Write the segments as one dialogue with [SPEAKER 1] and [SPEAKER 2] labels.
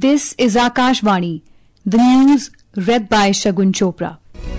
[SPEAKER 1] This is Akashvani, the news read by Shagun Chopra.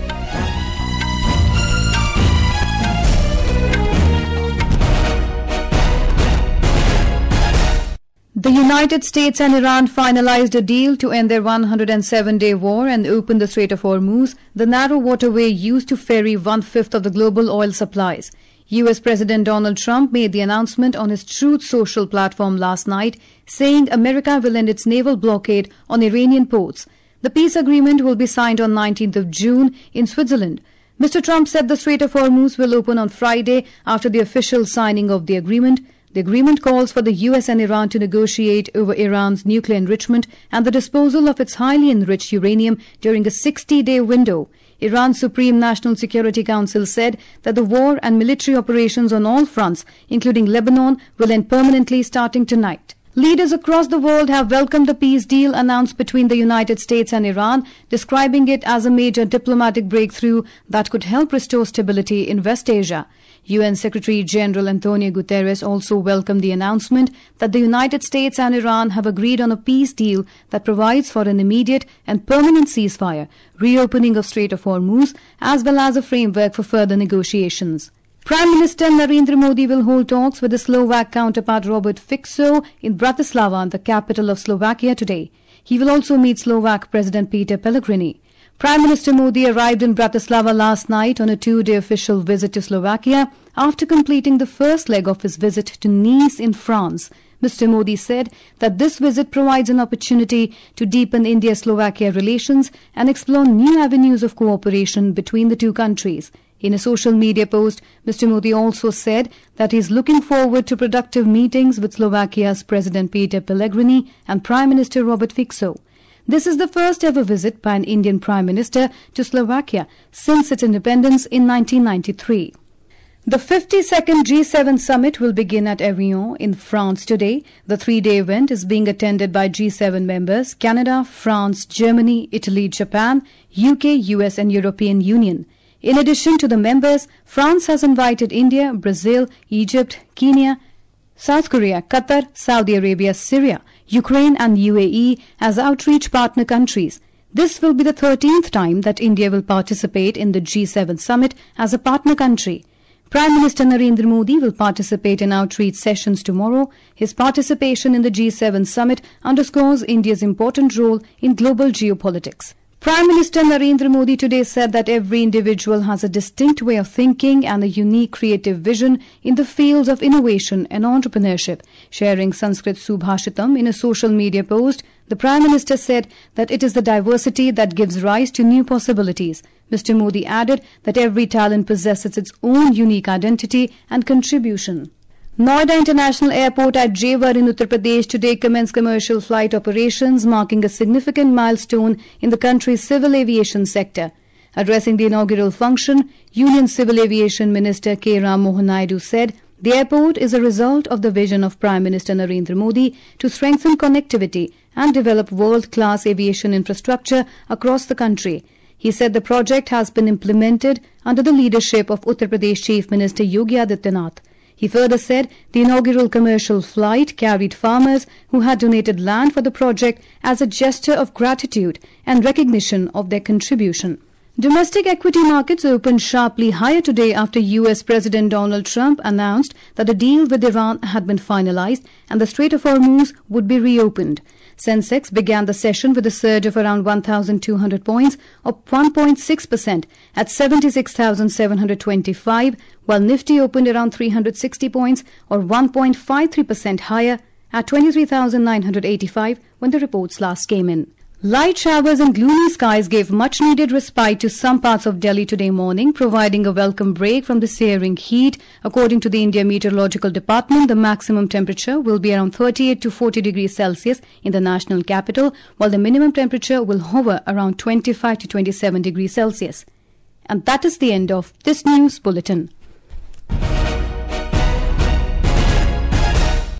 [SPEAKER 1] The United States and Iran finalized a deal to end their 107-day war and open the Strait of Hormuz, the narrow waterway used to ferry one-fifth of the global oil supplies. U.S. President Donald Trump made the announcement on his Truth Social platform last night, saying America will end its naval blockade on Iranian ports. The peace agreement will be signed on 19th of June in Switzerland. Mr. Trump said the Strait of Hormuz will open on Friday after the official signing of the agreement. The agreement calls for the U.S. and Iran to negotiate over Iran's nuclear enrichment and the disposal of its highly enriched uranium during a 60-day window. Iran's Supreme National Security Council said that the war and military operations on all fronts, including Lebanon, will end permanently starting tonight. Leaders across the world have welcomed the peace deal announced between the United States and Iran, describing it as a major diplomatic breakthrough that could help restore stability in West Asia. UN Secretary General Antonio Guterres also welcomed the announcement that the United States and Iran have agreed on a peace deal that provides for an immediate and permanent ceasefire, reopening of Strait of Hormuz, as well as a framework for further negotiations. Prime Minister Narendra Modi will hold talks with his Slovak counterpart Robert Fico in Bratislava, the capital of Slovakia, today. He will also meet Slovak President Peter Pellegrini. Prime Minister Modi arrived in Bratislava last night on a two-day official visit to Slovakia after completing the first leg of his visit to Nice in France. Mr. Modi said that this visit provides an opportunity to deepen India-Slovakia relations and explore new avenues of cooperation between the two countries. In a social media post, Mr. Modi also said that he is looking forward to productive meetings with Slovakia's President Peter Pellegrini and Prime Minister Robert Fico. This is the first ever visit by an Indian Prime Minister to Slovakia since its independence in 1993. The 52nd G7 summit will begin at Evian in France today. The three-day event is being attended by G7 members Canada, France, Germany, Italy, Japan, UK, US and European Union. In addition to the members, France has invited India, Brazil, Egypt, Kenya, South Korea, Qatar, Saudi Arabia, Syria, Ukraine and UAE as outreach partner countries. This will be the 13th time that India will participate in the G7 summit as a partner country. Prime Minister Narendra Modi will participate in outreach sessions tomorrow. His participation in the G7 summit underscores India's important role in global geopolitics. Prime Minister Narendra Modi today said that every individual has a distinct way of thinking and a unique creative vision in the fields of innovation and entrepreneurship. Sharing Sanskrit Subhashitam in a social media post, the Prime Minister said that it is the diversity that gives rise to new possibilities. Mr. Modi added that every talent possesses its own unique identity and contribution. Noida International Airport at Jewar in Uttar Pradesh today commenced commercial flight operations, marking a significant milestone in the country's civil aviation sector. Addressing the inaugural function, Union Civil Aviation Minister K. Ram Mohan Naidu said, "The airport is a result of the vision of Prime Minister Narendra Modi to strengthen connectivity and develop world-class aviation infrastructure across the country." He said the project has been implemented under the leadership of Uttar Pradesh Chief Minister Yogi Adityanath. He further said the inaugural commercial flight carried farmers who had donated land for the project as a gesture of gratitude and recognition of their contribution. Domestic equity markets opened sharply higher today after U.S. President Donald Trump announced that a deal with Iran had been finalized and the Strait of Hormuz would be reopened. Sensex began the session with a surge of around 1,200 points, or 1.6%, at 76,725, while Nifty opened around 360 points, or 1.53% higher, at 23,985 when the reports last came in. Light showers and gloomy skies gave much-needed respite to some parts of Delhi today morning, providing a welcome break from the searing heat. According to the India Meteorological Department, the maximum temperature will be around 38 to 40 degrees Celsius in the national capital, while the minimum temperature will hover around 25 to 27 degrees Celsius. And that is the end of this news bulletin.